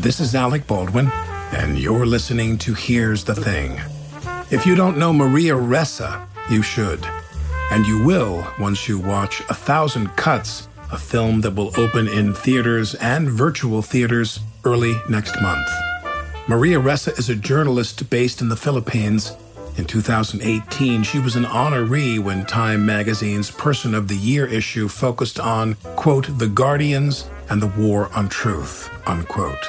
This is Alec Baldwin, and you're listening to Here's the Thing. If you don't know Maria Ressa, you should. And you will once you watch 1,000 Cuts, a film that will open in theaters and virtual theaters early next month. Maria Ressa is a journalist based in the Philippines. In 2018, she was an honoree when Time magazine's Person of the Year issue focused on, quote, the Guardians and the War on Truth, unquote.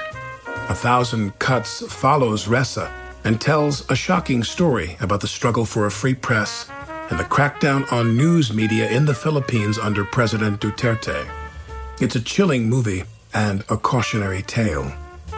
1,000 Cuts follows Ressa and tells a shocking story about the struggle for a free press and the crackdown on news media in the Philippines under President Duterte. It's a chilling movie and a cautionary tale.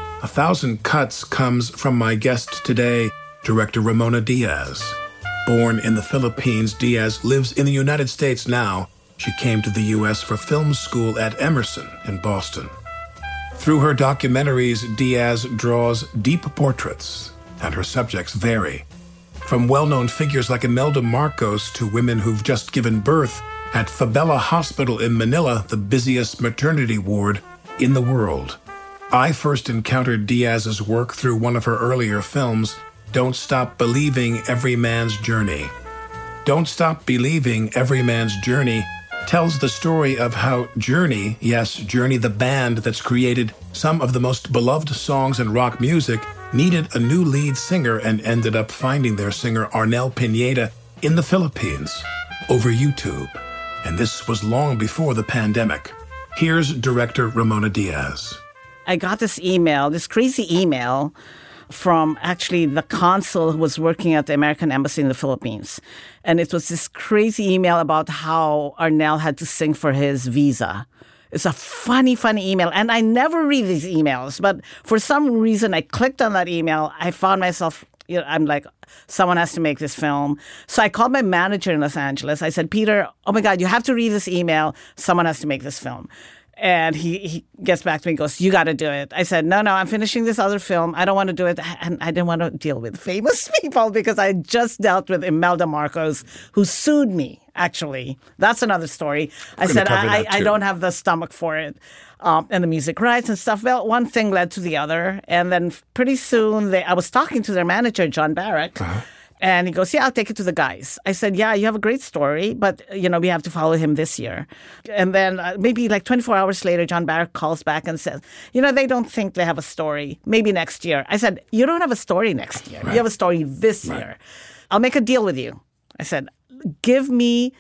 1,000 Cuts comes from my guest today, director Ramona Diaz. Born in the Philippines, Diaz lives in the United States now. She came to the U.S. for film school at Emerson in Boston. Through her documentaries, Diaz draws deep portraits, and her subjects vary. From well-known figures like Imelda Marcos to women who've just given birth at Fabella Hospital in Manila, the busiest maternity ward in the world. I first encountered Diaz's work through one of her earlier films, Don't Stop Believing Every Man's Journey. Don't Stop Believing Every Man's Journey tells the story of how Journey, yes, Journey the band that's created some of the most beloved songs in rock music, needed a new lead singer and ended up finding their singer Arnel Pineda in the Philippines over YouTube. And this was long before the pandemic. Here's director Ramona Diaz. I got this crazy email from actually the consul who was working at the American Embassy in the Philippines. And it was this crazy email about how Arnel had to sing for his visa. It's a funny email. And I never read these emails. But for some reason, I clicked on that email. I found myself, I'm like, someone has to make this film. So I called my manager in Los Angeles. I said, Peter, oh my God, you have to read this email. Someone has to make this film. And he gets back to me and goes, you got to do it. I said, no, I'm finishing this other film. I don't want to do it. And I didn't want to deal with famous people because I just dealt with Imelda Marcos, who sued me, actually. That's another story. I said, I don't have the stomach for it. And the music rights and stuff. Well, one thing led to the other. And then pretty soon, I was talking to their manager, John Barrack. Uh-huh. And he goes, yeah, I'll take it to the guys. I said, yeah, you have a great story, but, we have to follow him this year. And then maybe like 24 hours later, John Barrack calls back and says, they don't think they have a story. Maybe next year. I said, you don't have a story next year. Right. You have a story this year. I'll make a deal with you. I said, give me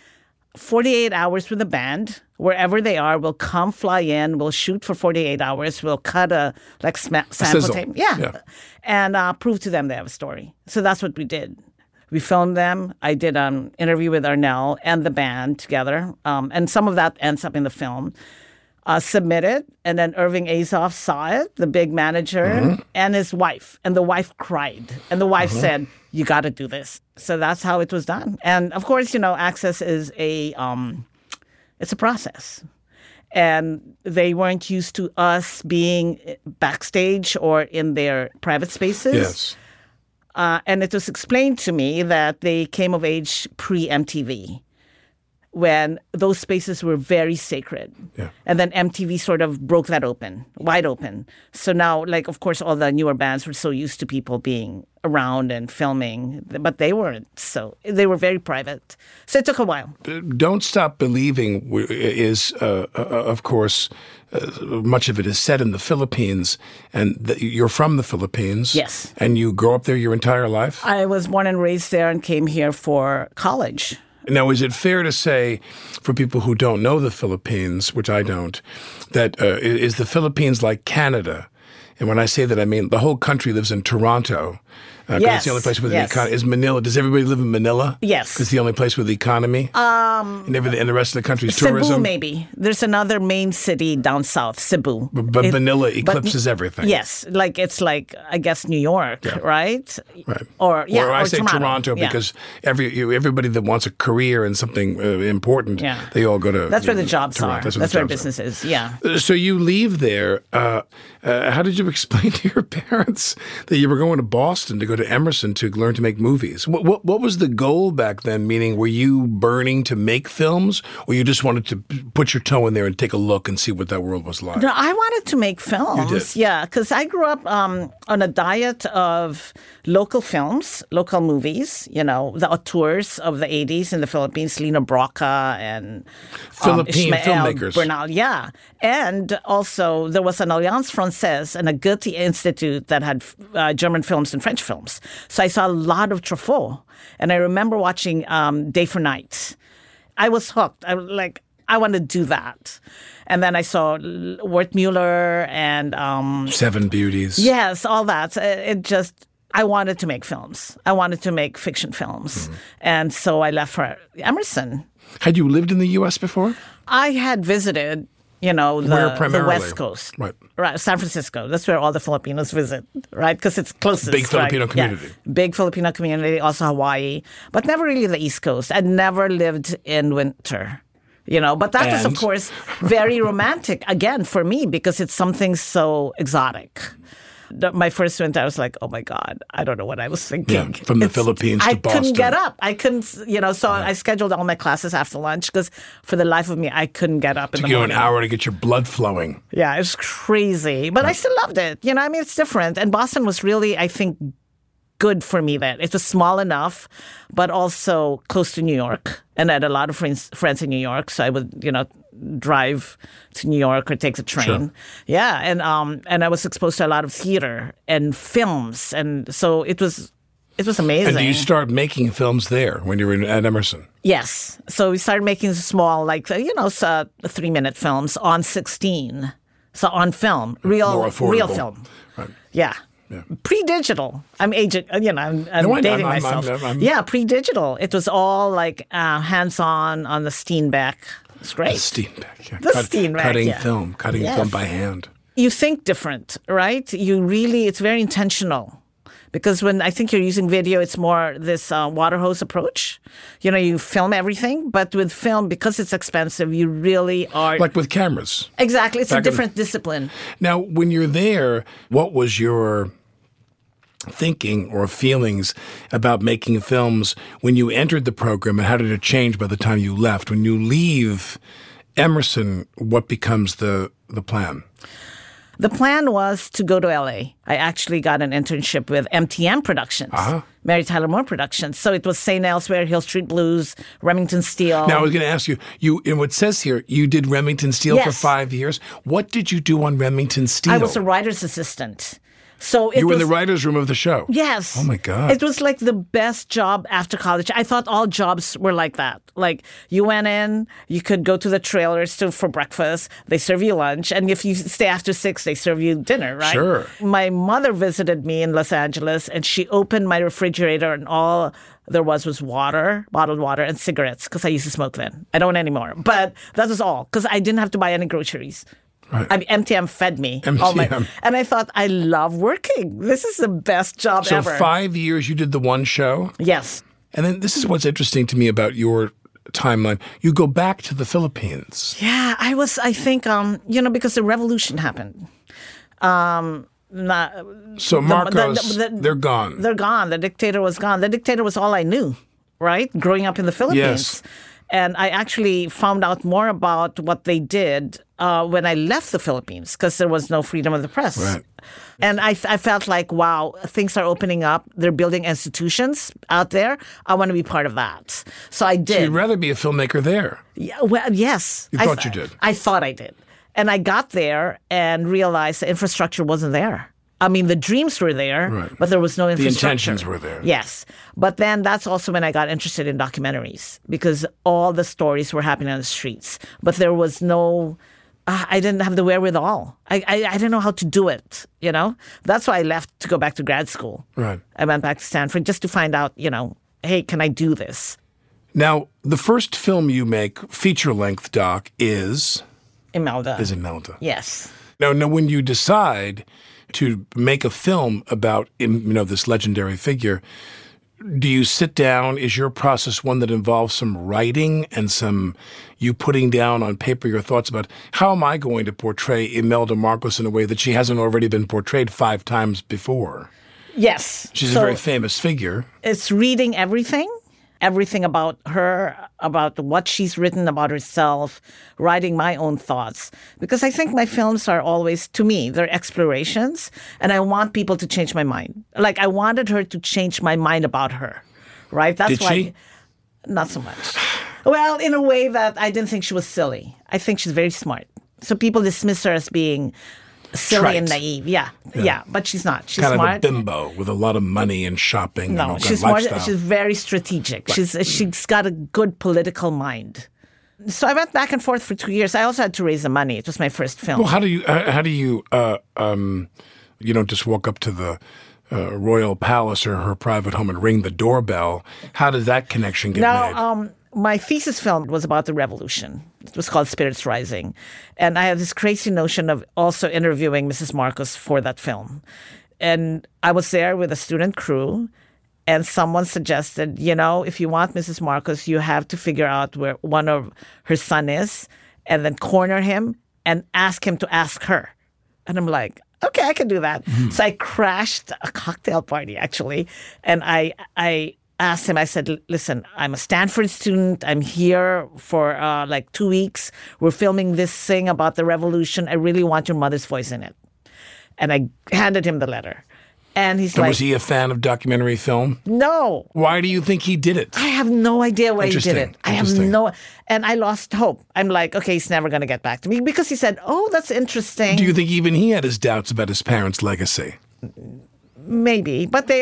48 hours with the band. Wherever they are, we'll come fly in. We'll shoot for 48 hours. We'll cut a sample tape. Yeah. And prove to them they have a story. So that's what we did. We filmed them. I did an interview with Arnel and the band together. And some of that ends up in the film. Submitted. And then Irving Azoff saw it, the big manager, and his wife. And the wife cried. And the wife said, you got to do this. So that's how it was done. And of course, Access is it's a process. And they weren't used to us being backstage or in their private spaces. Yes. And it was explained to me that they came of age pre-MTV, when those spaces were very sacred. Yeah. And then MTV sort of broke that wide open. So now, of course, all the newer bands were so used to people being around and filming, but they weren't. So they were very private. So it took a while. Don't Stop Believing is, of course, much of it is set in the Philippines, and you're from the Philippines. Yes. And you grew up there your entire life? I was born and raised there and came here for college. Now, is it fair to say, for people who don't know the Philippines, which I don't, that is the Philippines like Canada? And when I say that, I mean the whole country lives in Toronto. Yes. It's the only place with the economy. Is Manila? Does everybody live in Manila? Yes. It's the only place with the economy? And the rest of the country is tourism? Cebu, maybe. There's another main city down south, Cebu. But Manila eclipses everything. Yes. It's I guess, New York, right? Right. Or I say Toronto because everybody that wants a career in something important, they all go to That's where the jobs Toronto. are. That's where business is, yeah. So you leave there. How did you explain to your parents that you were going to Boston to go to Emerson to learn to make movies. What was the goal back then? Meaning, were you burning to make films, or you just wanted to put your toe in there and take a look and see what that world was like? No, I wanted to make films. You did? Yeah, because I grew up on a diet of local films, local movies, the auteurs of the 80s in the Philippines, Lino Broca and Philippine Ishmael filmmakers. Bernal, yeah. And also there was an Alliance Francaise and a Goethe Institute that had German films and French films. So I saw a lot of Truffaut. And I remember watching Day for Night. I was hooked. I want to do that. And then I saw Wertmuller and Seven Beauties. Yes, all that. I wanted to make films. I wanted to make fiction films. Mm-hmm. And so I left for Emerson. Had you lived in the U.S. before? I had visited, the West Coast. Right, San Francisco. That's where all the Filipinos visit, right? Because it's closest. Big Filipino community. Yeah. Big Filipino community, also Hawaii. But never really the East Coast. I'd never lived in winter. But that was, of course, very romantic, again, for me, because it's something so exotic. My first winter, I was like, oh, my God, I don't know what I was thinking. Yeah, from the Philippines to Boston. I couldn't get up. I couldn't, so I scheduled all my classes after lunch because for the life of me, I couldn't get up in the morning. It took you an hour to get your blood flowing. Yeah, it was crazy. But I still loved it. It's different. And Boston was really, I think, good for me then. It was small enough, but also close to New York. And I had a lot of friends in New York, so I would, drive to New York or take the train. Sure. Yeah, and I was exposed to a lot of theater and films, and so it was amazing. And do you start making films there when you were at Emerson? Yes. So we started making small, 3-minute films on 16. So on film, real film. Right. Yeah. Yeah. Pre-digital. I'm aging. I'm dating myself. Yeah, pre-digital. It was all hands-on on the Steenbeck. It's great. The Steenbeck. Yeah. The Steenbeck. Cutting film by hand. You think different, right? It's very intentional. Because when I think you're using video, it's more this water hose approach. You film everything, but with film, because it's expensive, you really are... Like with cameras. Exactly. It's a different discipline. Now, when you're there, what was your thinking or feelings about making films when you entered the program, and how did it change by the time you left? When you leave Emerson, what becomes the plan? The plan was to go to L.A. I actually got an internship with MTM Productions, Mary Tyler Moore Productions. So it was St. Elsewhere, Hill Street Blues, Remington Steele. Now, I was going to ask you, in what says here, you did Remington Steele for 5 years. What did you do on Remington Steele? I was a writer's assistant. So you were in the writer's room of the show? Yes. Oh, my God. It was like the best job after college. I thought all jobs were like that. Like you went in, you could go to the trailers for breakfast. They serve you lunch. And if you stay after 6, they serve you dinner, right? Sure. My mother visited me in Los Angeles, and she opened my refrigerator, and all there was water, bottled water, and cigarettes, because I used to smoke then. I don't anymore. But that was all, because I didn't have to buy any groceries. Right. MTM fed me. And I thought, I love working. This is the best job ever. So 5 years you did the one show? Yes. And then this is what's interesting to me about your timeline. You go back to the Philippines. Yeah, I think, because the revolution happened. So Marcos, they're gone. They're gone. The dictator was gone. The dictator was all I knew, right? Growing up in the Philippines. Yes. And I actually found out more about what they did when I left the Philippines, because there was no freedom of the press. Right. And I felt like, wow, things are opening up. They're building institutions out there. I want to be part of that. So I did. So you'd rather be a filmmaker there? Yeah, well, yes. You thought you did? I thought I did. And I got there and realized the infrastructure wasn't there. I mean, the dreams were there, right, but there was no infrastructure. The intentions were there. Yes. But then that's also when I got interested in documentaries, because all the stories were happening on the streets. But there was no... I didn't have the wherewithal. I didn't know how to do it, That's why I left to go back to grad school. Right. I went back to Stanford just to find out, hey, can I do this? Now, the first film you make, feature-length doc, is... Imelda. Is Imelda. Yes. Now, when you decide to make a film about, this legendary figure, do you sit down? Is your process one that involves some writing and some you putting down on paper your thoughts about how am I going to portray Imelda Marcos in a way that she hasn't already been portrayed 5 times before? Yes. She's a very famous figure. It's reading everything about her, about what she's written about herself, writing my own thoughts. Because I think my films are always, to me, they're explorations, and I want people to change my mind. Like, I wanted her to change my mind about her, right? That's Did she? Not so much. Well, in a way that I didn't think she was silly. I think she's very smart. So people dismiss her as being silly Trite. and naive. Yeah, but she's not. She's kind smart. of a bimbo with a lot of money and shopping. No, and she's lifestyle. more. She's very strategic. She's got a good political mind. So I went back and forth for 2 years. I also had to raise the money. It was my first film. Well, how do you you don't just walk up to the royal palace or her private home and ring the doorbell? How does that connection get made? My thesis film was about the revolution. It was called Spirits Rising. And I had this crazy notion of also interviewing Mrs. Marcos for that film. And I was there with a student crew, and someone suggested, if you want Mrs. Marcos, you have to figure out where one of her son is and then corner him and ask him to ask her. And I'm like, okay, I can do that. Mm-hmm. So I crashed a cocktail party, actually, and I asked him, I said, listen, I'm a Stanford student. I'm here for 2 weeks. We're filming this thing about the revolution. I really want your mother's voice in it. And I handed him the letter. And he's like... Was he a fan of documentary film? No. Why do you think he did it? I have no idea why he did it. I have no... And I lost hope. I'm like, okay, he's never going to get back to me. Because he said, oh, that's interesting. Do you think even he had his doubts about his parents' legacy? Maybe, but they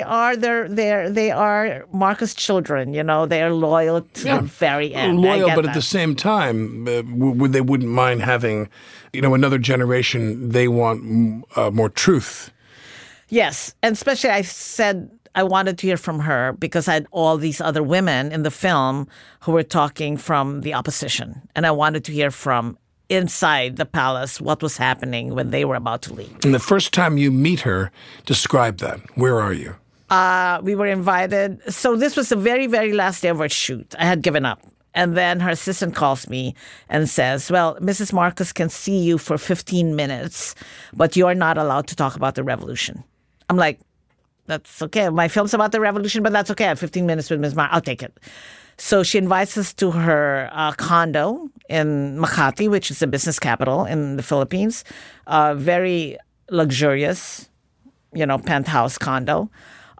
are Marcos' children. They are loyal to the very end. Loyal, but at the same time, they wouldn't mind having, another generation. They want more truth. Yes, and especially I said I wanted to hear from her because I had all these other women in the film who were talking from the opposition, and I wanted to hear from inside the palace what was happening when they were about to leave. And the first time you meet her, describe that. Where are you? We were invited. So this was the very, very last day of our shoot. I had given up. And then her assistant calls me and says, well, Mrs. Marcos can see you for 15 minutes, but you're not allowed to talk about the revolution. I'm like, that's okay. My film's about the revolution, but that's okay. I have 15 minutes with Ms. Marcos. I'll take it. So she invites us to her condo in Makati, which is the business capital in the Philippines. Very luxurious, penthouse condo.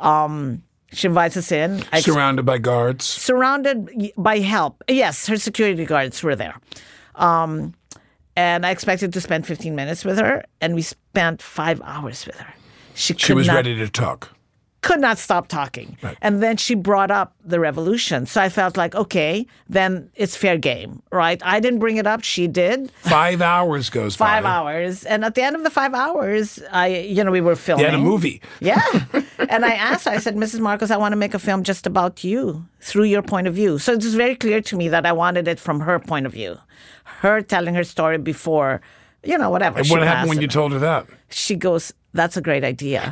She invites us in. Surrounded by guards? Surrounded by help. Yes, her security guards were there. And I expected to spend 15 minutes with her, and we spent 5 hours with her. She was ready to talk. Could not stop talking. Right. And then she brought up the revolution. So I felt like, okay, then it's fair game, right? I didn't bring it up. She did. 5 hours goes by. 5 hours. And at the end of the 5 hours, we were filming. You had a movie. Yeah. And I asked her, I said, Mrs. Marcos, I want to make a film just about you, through your point of view. So it was very clear to me that I wanted it from her point of view. Her telling her story before, whatever. And what happened when you told her that? She goes, that's a great idea.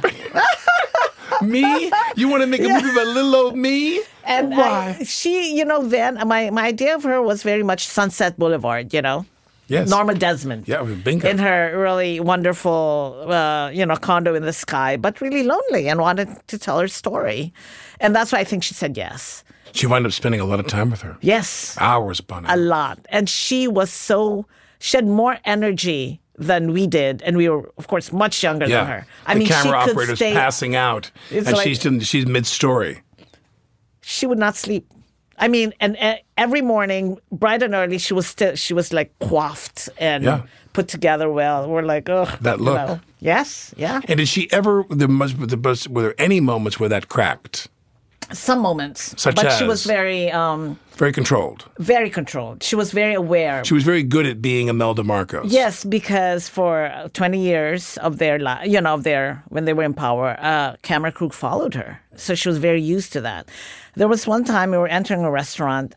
Me? You want to make a movie about little old me? And why? She, then my idea of her was very much Sunset Boulevard, Yes. Norma Desmond. Yeah, bingo. In her really wonderful, condo in the sky, but really lonely and wanted to tell her story. And that's why I think she said yes. She wound up spending a lot of time with her. Yes. Hours upon hours. A lot. And she had more energy than we did, and we were, of course, much younger than her. The camera operator's passing out, and she's mid-story. She would not sleep. I mean, and every morning, bright and early, she was like coiffed and put together well. We're like, oh, that look. Yes, yeah. And did she ever? Were there any moments where that cracked? Some moments, but she was very controlled. Very controlled. She was very aware. She was very good at being Imelda Marcos. Yes, because for 20 years of their when they were in power, camera crew followed her, so she was very used to that. There was one time we were entering a restaurant.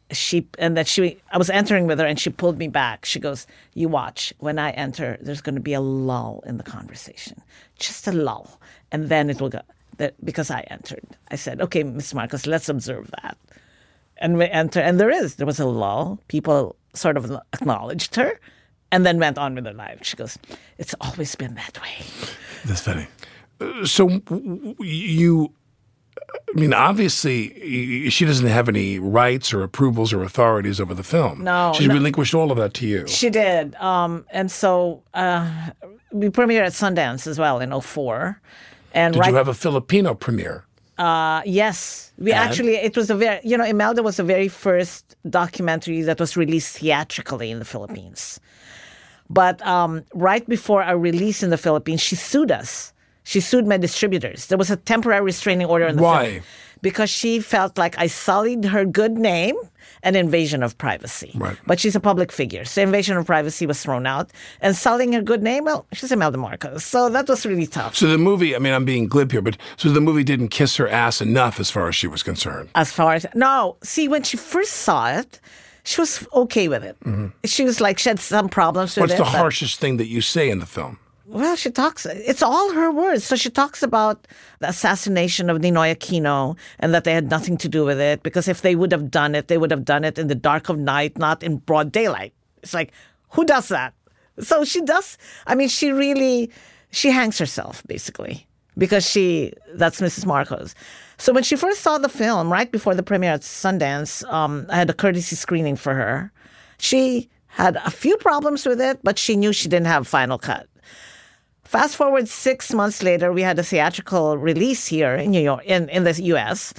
I was entering with her, and she pulled me back. She goes, "You watch. When I enter, there's going to be a lull in the conversation, just a lull, and then it will go." Because I entered. I said, okay, Ms. Marcos, let's observe that. And we enter, and there was a lull. People sort of acknowledged her and then went on with their lives. She goes, it's always been that way. That's funny. obviously, she doesn't have any rights or approvals or authorities over the film. No. She relinquished all of that to you. She did. And so we premiered at Sundance as well in 2004. And Did you have a Filipino premiere? Yes. It was Imelda was the very first documentary that was released theatrically in the Philippines. But right before our release in the Philippines, she sued us. She sued my distributors. There was a temporary restraining order in the film. Why? Because she felt like I sullied her good name and invasion of privacy. Right. But she's a public figure. So invasion of privacy was thrown out. And sullying her good name, well, she's Imelda Marcos. So that was really tough. So the movie, I'm being glib here, but so the movie didn't kiss her ass enough as far as she was concerned. No. See, when she first saw it, she was okay with it. Mm-hmm. She was like, she had some problems with it. What's the harshest thing that you say in the film? Well, it's all her words. So she talks about the assassination of Ninoy Aquino and that they had nothing to do with it because if they would have done it, they would have done it in the dark of night, not in broad daylight. It's like, who does that? So she does. She hangs herself, basically, because that's Mrs. Marcos. So when she first saw the film, right before the premiere at Sundance, I had a courtesy screening for her. She had a few problems with it, but she knew she didn't have final cut. Fast forward 6 months later, we had a theatrical release here in New York, in the U.S.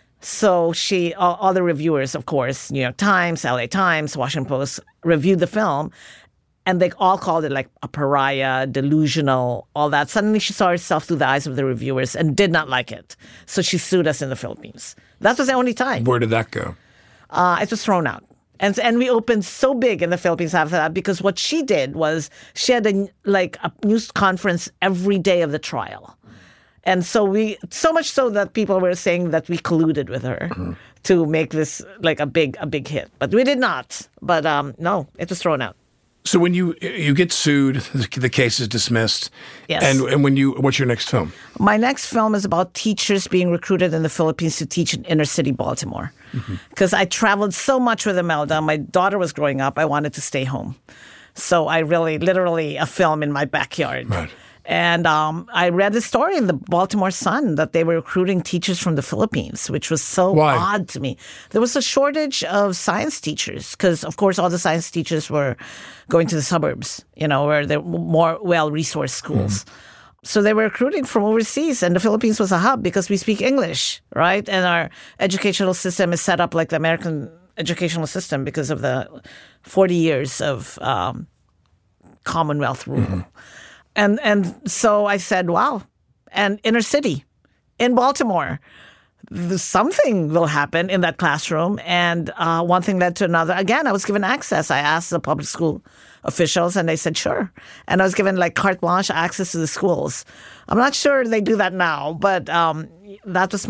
So all the reviewers, of course, New York Times, LA Times, Washington Post, reviewed the film, and they all called it like a pariah, delusional, all that. Suddenly she saw herself through the eyes of the reviewers and did not like it. So she sued us in the Philippines. That was the only time. Where did that go? It was thrown out. And we opened so big in the Philippines after that because what she did was she had a news conference every day of the trial. And so much so that people were saying that we colluded with her to make this like a big hit. But we did not. But no, it was thrown out. So when you get sued, the case is dismissed. Yes. And what's your next film? My next film is about teachers being recruited in the Philippines to teach in inner city Baltimore. Because I traveled so much with Imelda. My daughter was growing up. I wanted to stay home. So I literally a film in my backyard. Right. And I read the story in the Baltimore Sun that they were recruiting teachers from the Philippines, which was so odd to me. There was a shortage of science teachers because, of course, all the science teachers were going to the suburbs, where there were more well-resourced schools. So they were recruiting from overseas, and the Philippines was a hub because we speak English, right? And our educational system is set up like the American educational system because of the 40 years of Commonwealth rule. And so I said, wow, and inner city in Baltimore, something will happen in that classroom. And one thing led to another. Again, I was given access. I asked the public school officials and they said, sure. And I was given like carte blanche access to the schools. I'm not sure they do that now, but that was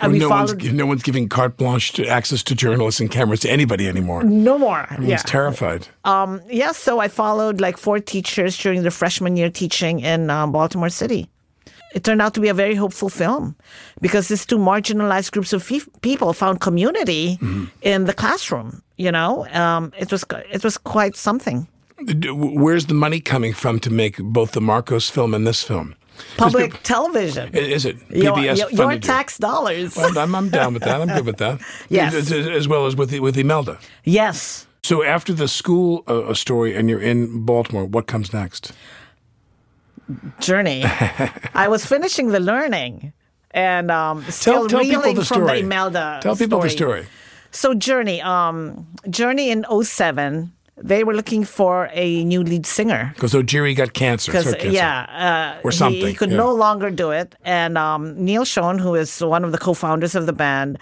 no one's giving carte blanche to access to journalists and cameras to anybody anymore. No more. Everyone's terrified. So I followed like 4 teachers during their freshman year teaching in Baltimore City. It turned out to be a very hopeful film because these 2 marginalized groups of people found community in the classroom. It was quite something. Where's the money coming from to make both the Marcos film and this film? Public television. Is it? PBS your tax dollars. Well, I'm down with that. I'm good with that. Yes. As well as with Imelda. Yes. So after the school story and you're in Baltimore, what comes next? Journey. I was finishing The Learning and still reeling from the Imelda Tell people the story. So Journey in 2007, they were looking for a new lead singer. Because Ojiri got cancer. Or something. He could no longer do it. And Neil Schon, who is one of the co-founders of the band,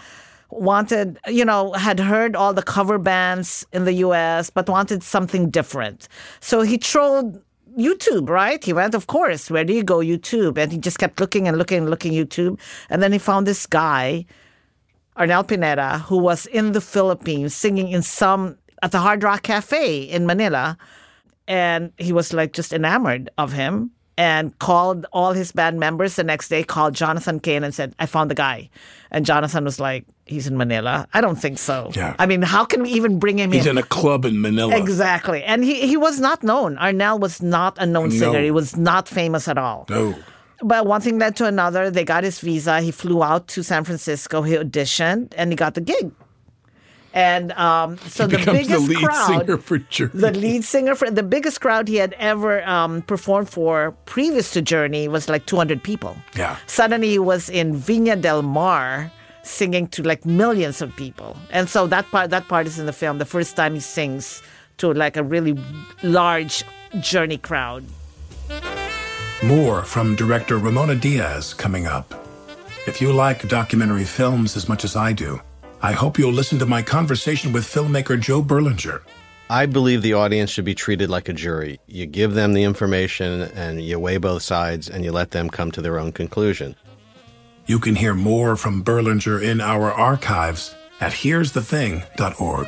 had heard all the cover bands in the U.S., but wanted something different. So he trolled YouTube, right? He went, of course, where do you go? YouTube. And he just kept looking and looking and looking YouTube. And then he found this guy, Arnel Pineda, who was in the Philippines singing at the Hard Rock Cafe in Manila. And he was like just enamored of him and called all his band members the next day, called Jonathan Cain and said, I found the guy. And Jonathan was like, he's in Manila? I don't think so. Yeah. I mean, how can we even bring him in? He's in a club in Manila. Exactly. And he was not known. Arnel was not a known singer. He was not famous at all. No. But one thing led to another. They got his visa. He flew out to San Francisco. He auditioned, and he got the gig. And so he the biggest the lead crowd, singer for Journey. the lead singer for the biggest crowd he had ever performed for previous to Journey was like 200 people. Yeah. Suddenly he was in Viña del Mar singing to like millions of people. And so that part is in the film. The first time he sings to like a really large Journey crowd. More from director Ramona Diaz coming up. If you like documentary films as much as I do, I hope you'll listen to my conversation with filmmaker Joe Berlinger. I believe the audience should be treated like a jury. You give them the information and you weigh both sides and you let them come to their own conclusion. You can hear more from Berlinger in our archives at here'sthething.org.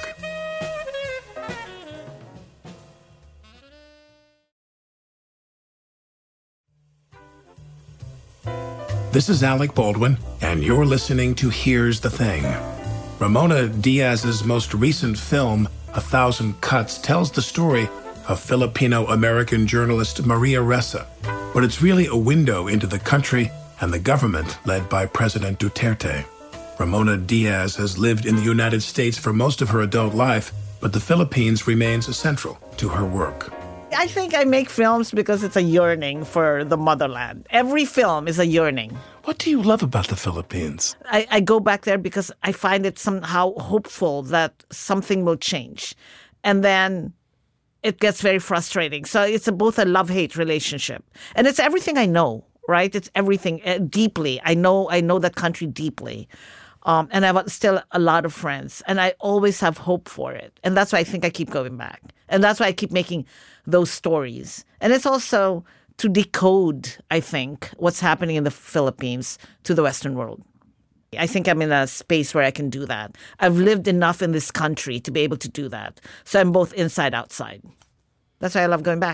This is Alec Baldwin, and you're listening to Here's the Thing. Ramona Diaz's most recent film, 1,000 Cuts, tells the story of Filipino-American journalist Maria Ressa, but it's really a window into the country and the government led by President Duterte. Ramona Diaz has lived in the United States for most of her adult life, but the Philippines remains central to her work. I think I make films because it's a yearning for the motherland. Every film is a yearning. What do you love about the Philippines? I go back there because I find it somehow hopeful that something will change. And then it gets very frustrating. So it's both a love-hate relationship. And it's everything I know, right? It's everything deeply. I know that country deeply. And I have still a lot of friends. And I always have hope for it. And that's why I think I keep going back. And that's why I keep making those stories. And it's also to decode, I think, what's happening in the Philippines to the Western world. I think I'm in a space where I can do that. I've lived enough in this country to be able to do that. So I'm both inside, outside. That's why I love going back.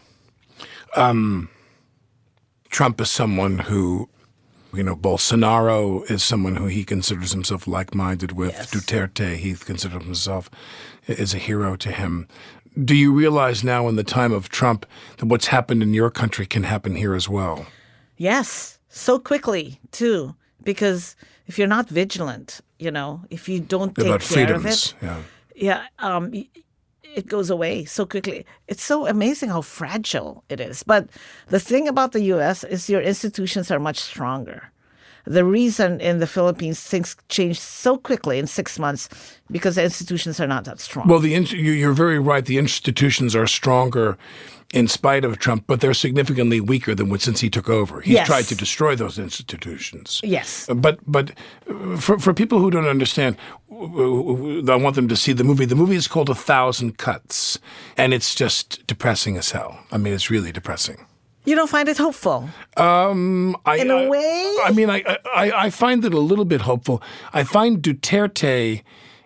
Trump is someone who, Bolsonaro is someone who he considers himself like-minded with. Yes. Duterte, he considers himself as a hero to him. Do you realize now in the time of Trump that what's happened in your country can happen here as well? Yes, so quickly, too. Because if you're not vigilant, if you don't take about care freedoms, of it, it goes away so quickly. It's so amazing how fragile it is. But the thing about the U.S. is your institutions are much stronger. The reason in the Philippines things change so quickly in 6 months because the institutions are not that strong. Well, you're very right. The institutions are stronger in spite of Trump, but they're significantly weaker than since he took over. He's tried to destroy those institutions. Yes. But for people who don't understand, I want them to see the movie. The movie is called 1,000 Cuts, and it's just depressing as hell. I mean, it's really depressing. You don't find it hopeful? In a way? I find it a little bit hopeful. I find Duterte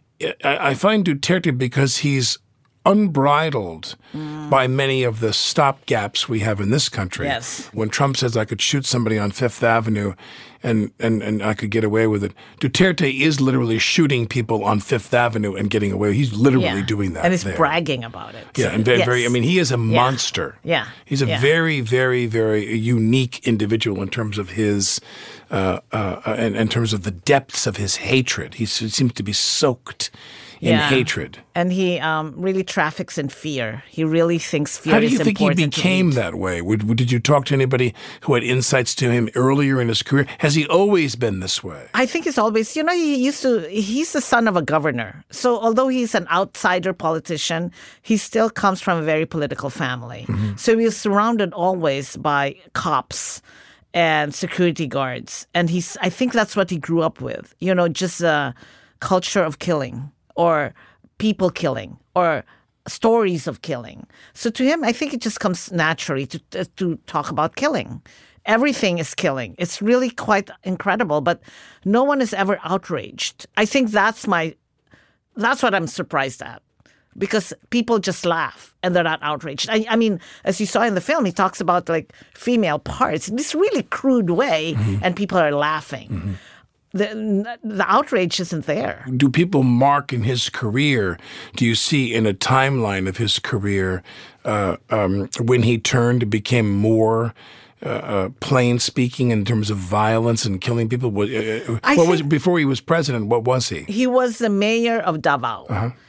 because he's unbridled by many of the stopgaps we have in this country. Yes. When Trump says I could shoot somebody on Fifth Avenue and I could get away with it, Duterte is literally shooting people on Fifth Avenue and getting away. He's literally doing that. And he's bragging about it. Yeah, and very, he is a monster. Yeah. He's a very, very, very unique individual in terms of his, and in terms of the depths of his hatred. He seems to be soaked in hatred. And he really traffics in fear. He really thinks fear is important. How do you think he became that way? Did you talk to anybody who had insights to him earlier in his career? Has he always been this way? I think he's always, he's the son of a governor. So although he's an outsider politician, he still comes from a very political family. Mm-hmm. So he was surrounded always by cops and security guards. And I think that's what he grew up with, just a culture of killing. Or people killing, or stories of killing. So to him, I think it just comes naturally to talk about killing. Everything is killing. It's really quite incredible, but no one is ever outraged. I think that's what I'm surprised at, because people just laugh and they're not outraged. I mean, as you saw in the film, he talks about like female parts in this really crude way, and people are laughing. Mm-hmm. the outrage isn't there. Do people mark in his career, do you see in a timeline of his career when he turned, became more plain speaking in terms of violence and killing people? Was it before he was president? What was he? He was the mayor of Davao,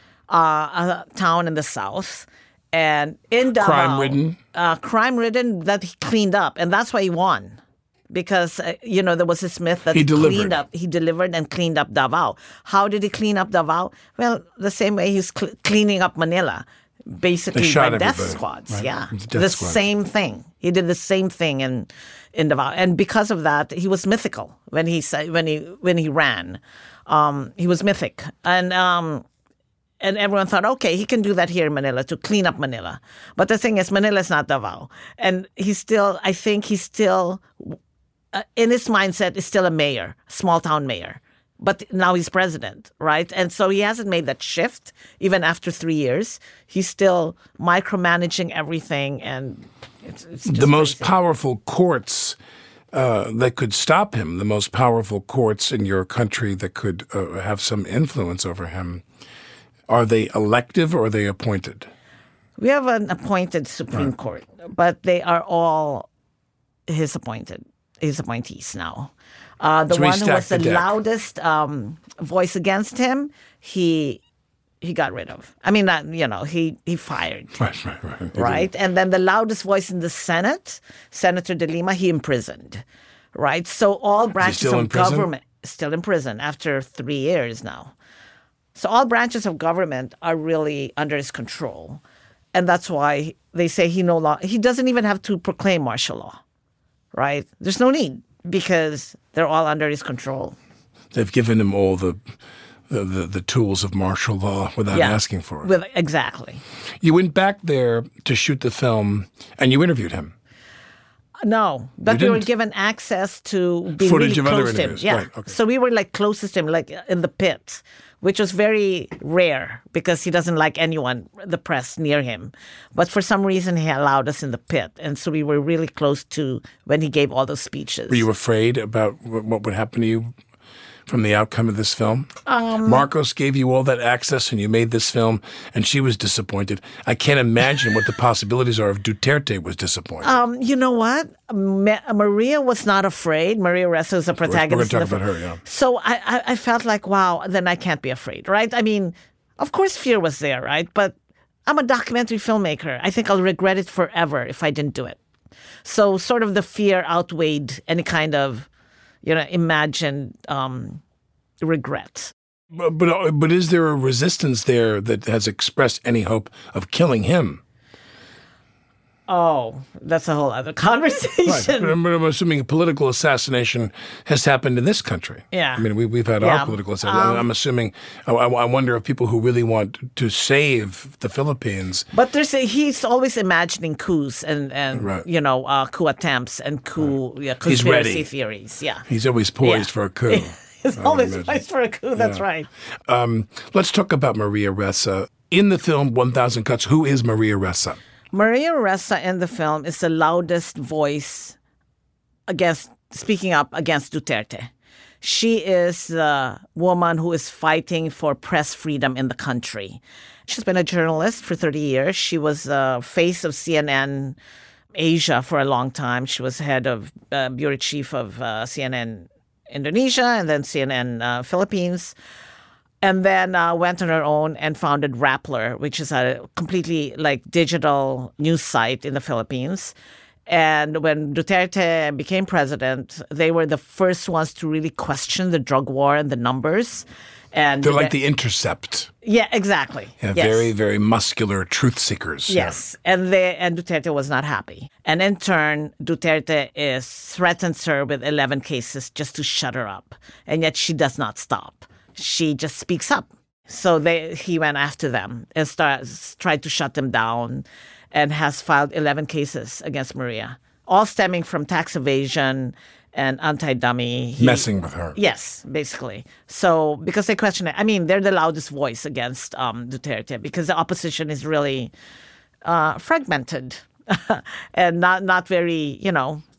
a town in the south. And in Davao, crime-ridden that he cleaned up. And that's why he won. Because, there was this myth that he delivered and cleaned up Davao. How did he clean up Davao? Well, the same way he's cleaning up Manila, basically by death squads. Right? Yeah, same thing. He did the same thing in Davao, and because of that, he was mythical when he ran. He was mythic, and everyone thought, okay, he can do that here in Manila to clean up Manila. But the thing is, Manila is not Davao, and I think he's still. In his mindset, is still a mayor, small town mayor. But now he's president, right? And so he hasn't made that shift, even after 3 years. He's still micromanaging everything, and it's just the most powerful courts that could stop him, the most powerful courts in your country that could have some influence over him, are they elective or are they appointed? We have an appointed Supreme Court, but they are all his appointees now. The one who was the loudest voice against him, he got rid of. I mean, he fired. Right? And then the loudest voice in the Senate, Senator De Lima, he imprisoned. Right? So all branches of government still in prison after 3 years now. So all branches of government are really under his control. And that's why they say he doesn't even have to proclaim martial law. Right? There's no need because they're all under his control. They've given him all the tools of martial law without asking for it. Exactly. You went back there to shoot the film and you interviewed him. No, but we were given access to being footage really of close other to him. interviews. Yeah. Right, okay. So we were like closest to him, like in the pit, which was very rare because he doesn't like anyone, the press, near him. But for some reason, he allowed us in the pit. And so we were really close to when he gave all those speeches. Were you afraid about what would happen to you from the outcome of this film? Marcos gave you all that access and you made this film and she was disappointed. I can't imagine what the possibilities are if Duterte was disappointed. You know what? Maria was not afraid. Maria Ressa is a protagonist. We're going to talk about her, yeah. So I felt like, wow, then I can't be afraid, right? I mean, of course fear was there, right? But I'm a documentary filmmaker. I think I'll regret it forever if I didn't do it. So sort of the fear outweighed any kind of imagined regret. But is there a resistance there that has expressed any hope of killing him? Oh, that's a whole other conversation. Right. But I'm assuming a political assassination has happened in this country. Yeah. I mean, we've had our political assassination. I'm assuming, I wonder if people who really want to save the Philippines. But he's always imagining coups and coup attempts and conspiracy theories. Yeah. He's always poised for a coup. He's always poised for a coup. That's right. Let's talk about Maria Ressa. In the film 1,000 Cuts, who is Maria Ressa? Maria Ressa in the film is the loudest voice speaking up against Duterte. She is the woman who is fighting for press freedom in the country. She's been a journalist for 30 years. She was the face of CNN Asia for a long time. She was head of bureau chief of CNN Indonesia and then CNN Philippines. And then went on her own and founded Rappler, which is a completely digital news site in the Philippines. And when Duterte became president, they were the first ones to really question the drug war and the numbers. And they're like the Intercept. Yeah, exactly. Yeah, yes. Very, very muscular truth seekers. Yes, yeah. And Duterte was not happy. And in turn, Duterte threatens her with 11 cases just to shut her up. And yet she does not stop. She just speaks up. So he went after them and tried to shut them down and has filed 11 cases against Maria, all stemming from tax evasion and anti-dummy. Messing with her. Yes, basically. So because they question it. I mean, they're the loudest voice against Duterte because the opposition is really fragmented and not very,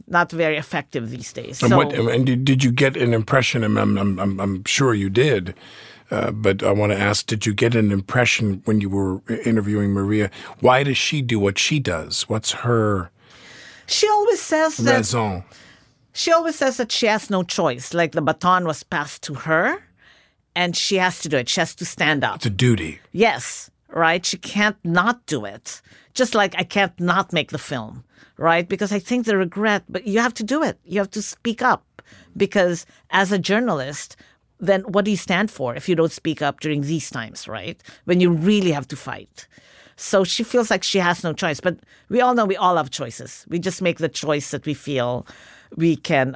not very effective these days. And, So, did you get an impression? I'm sure you did, but I want to ask: did you get an impression when you were interviewing Maria? Why does she do what she does? What's her she always says that raison? she always says that she has no choice. Like the baton was passed to her, and she has to do it. She has to stand up. It's a duty. Yes, right? She can't not do it. Just like I can't not make the film, right? Because I think the regret, but you have to do it. You have to speak up. Because as a journalist, then what do you stand for if you don't speak up during these times, right? When you really have to fight. So she feels like she has no choice. But we all know we all have choices. We just make the choice that we feel we can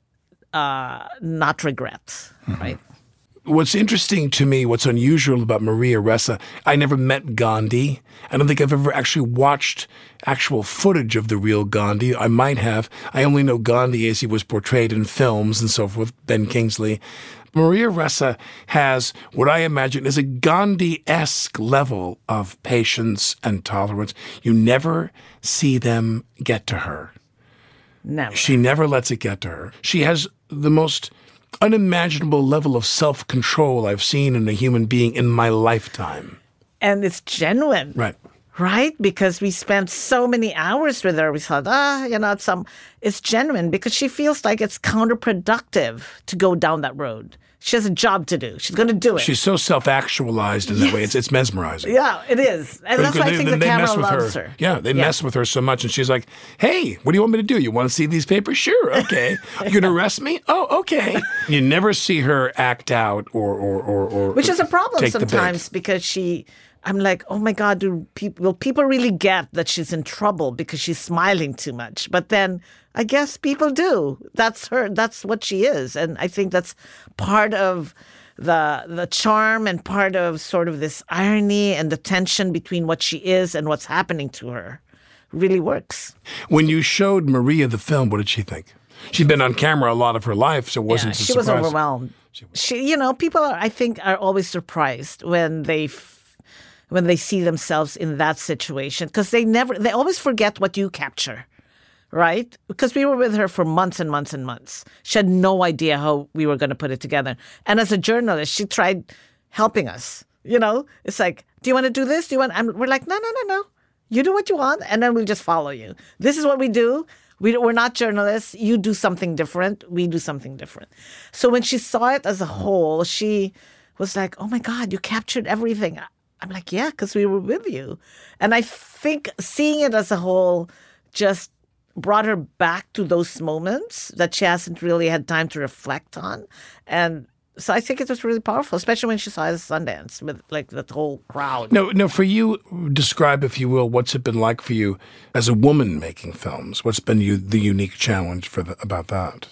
not regret, right? What's interesting to me, what's unusual about Maria Ressa, I never met Gandhi. I don't think I've ever actually watched actual footage of the real Gandhi. I might have. I only know Gandhi as he was portrayed in films and so forth, Ben Kingsley. Maria Ressa has what I imagine is a Gandhi-esque level of patience and tolerance. You never see them get to her. Never. She never lets it get to her. She has the most unimaginable level of self-control I've seen in a human being in my lifetime. And it's genuine. Right. Right? Because we spent so many hours with her. We thought, it's genuine because she feels like it's counterproductive to go down that road. She has a job to do. She's going to do it. She's so self-actualized in that way. It's mesmerizing. Yeah, it is. And that's why I think the camera loves her. Yeah, they mess with her so much. And she's like, hey, what do you want me to do? You want to see these papers? Sure, okay. You're going to arrest me? Oh, okay. You never see her act out or which is a problem take the bait. sometimes because I'm like, oh my God, will people really get that she's in trouble because she's smiling too much? But then I guess people do. That's her. That's what she is. And I think that's part of the charm and part of sort of this irony and the tension between what she is and what's happening to her really works. When you showed Maria the film, what did she think? She'd been on camera a lot of her life, so it wasn't a she surprise. was overwhelmed. People I think are always surprised when they see themselves in that situation because they always forget what you capture, right? Because we were with her for months and months and months. She had no idea how we were going to put it together. And as a journalist, she tried helping us. It's like, do you want to do this? We're like, no. You do what you want, and then we'll just follow you. This is what we do. We're not journalists. You do something different. We do something different. So when she saw it as a whole, she was like, oh my God, you captured everything. I'm like, yeah, because we were with you. And I think seeing it as a whole just brought her back to those moments that she hasn't really had time to reflect on. And so I think it was really powerful, especially when she saw it at Sundance with like that whole crowd. No, for you, describe, if you will, what's it been like for you as a woman making films? What's been the unique challenge about that?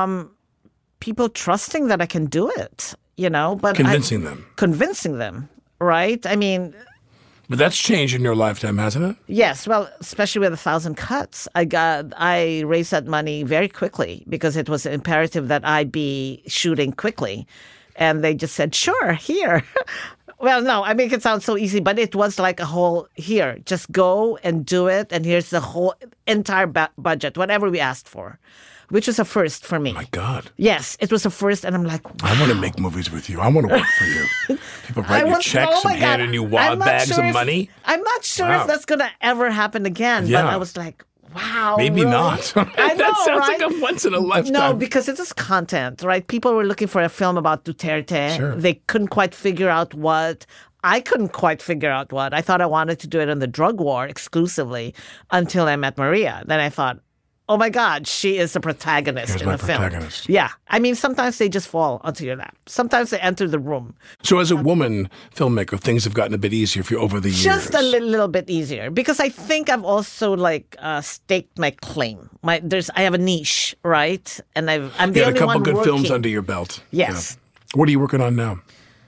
People trusting that I can do it, but Convincing them. Right? I mean... But that's changed in your lifetime, hasn't it? Yes. Well, especially with 1,000 Cuts. I raised that money very quickly because it was imperative that I be shooting quickly. And they just said, sure, here. Well, no, I make it sound so easy, but it was like a whole, here, just go and do it. And here's the whole entire budget, whatever we asked for. Which was a first for me. Oh, my God. Yes, it was a first, and I'm like, wow. I want to make movies with you. I want to work for you. People write you checks and handing you wad bags of money. I'm not sure if that's going to ever happen again, but I was like, wow. Maybe really? not. I know, that sounds right? like a once in a lifetime. No, because it is content, right? People were looking for a film about Duterte. Sure. They couldn't quite figure out what. I couldn't quite figure out what. I thought I wanted to do it on the drug war exclusively until I met Maria. Then I thought, oh my God, she is the protagonist in the film. Yeah. I mean, sometimes they just fall onto your lap. Sometimes they enter the room. So as a woman filmmaker, things have gotten a bit easier for you over the years. Just a little bit easier. Because I think I've also staked my claim. I have a niche, right? And I'm the only one working. You had a couple good films under your belt. Yes. Yeah. What are you working on now?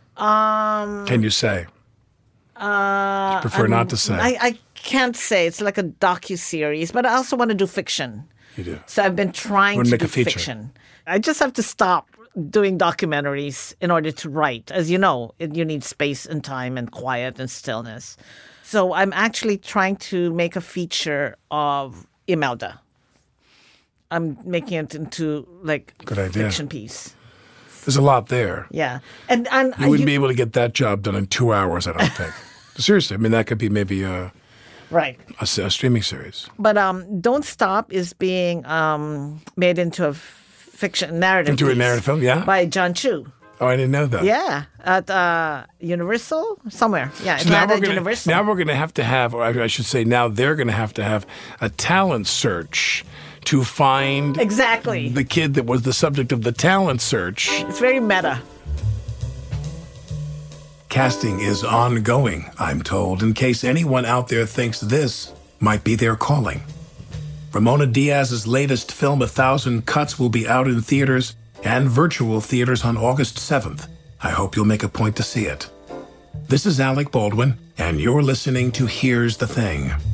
Can you say? You prefer not to say. I can't say. It's like a docuseries, but I also want to do fiction. You do. So I've been trying to make do a feature. fiction. I just have to stop doing documentaries in order to write. As you know, you need space and time and quiet and stillness. So I'm actually trying to make a feature of Imelda. I'm making it into like Good idea. fiction piece. There's a lot there. Yeah, and You wouldn't be able to get that job done in 2 hours, I don't think. Seriously, I mean, that could be maybe right. a streaming series. But Don't Stop is being made into a fiction narrative. Into a piece narrative film, yeah? by John Chu. Oh, I didn't know that. Yeah, at Universal somewhere. Yeah, So now Atlanta Universal. we're going to have, or I should say now they're going to have a talent search to find exactly the kid that was the subject of the talent search. It's very meta. Casting is ongoing, I'm told, in case anyone out there thinks this might be their calling. Ramona Diaz's latest film, 1,000 Cuts, will be out in theaters and virtual theaters on August 7th. I hope you'll make a point to see it. This is Alec Baldwin, and you're listening to Here's the Thing.